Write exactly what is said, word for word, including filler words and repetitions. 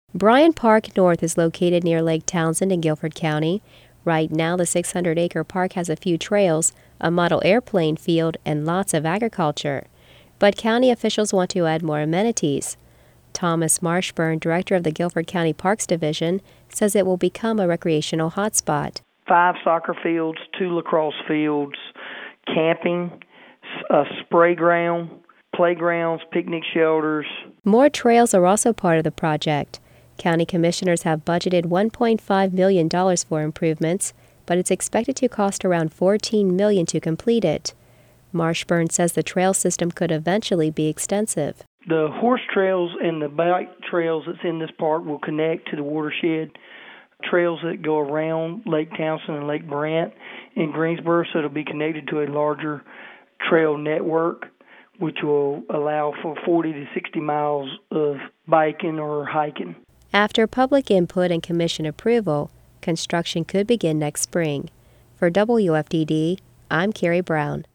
Bryant Park North is located near Lake Townsend in Guilford County. Right now, the six hundred acre park has a few trails, a model airplane field, and lots of agriculture. But county officials want to add more amenities. Thomas Marshburn, director of the Guilford County Parks Division, says it will become a recreational hotspot. Five soccer fields, two lacrosse fields, camping, a spray ground, playgrounds, picnic shelters. More trails are also part of the project. County commissioners have budgeted one point five million dollars for improvements, but it's expected to cost around fourteen million dollars to complete it. Marshburn says the trail system could eventually be extensive. The horse trails and the bike trails that's in this park will connect to the watershed trails that go around Lake Townsend and Lake Brant in Greensboro, so it'll be connected to a larger trail network, which will allow for forty to sixty miles of biking or hiking. After public input and commission approval, construction could begin next spring. For W F D D, I'm Carrie Brown.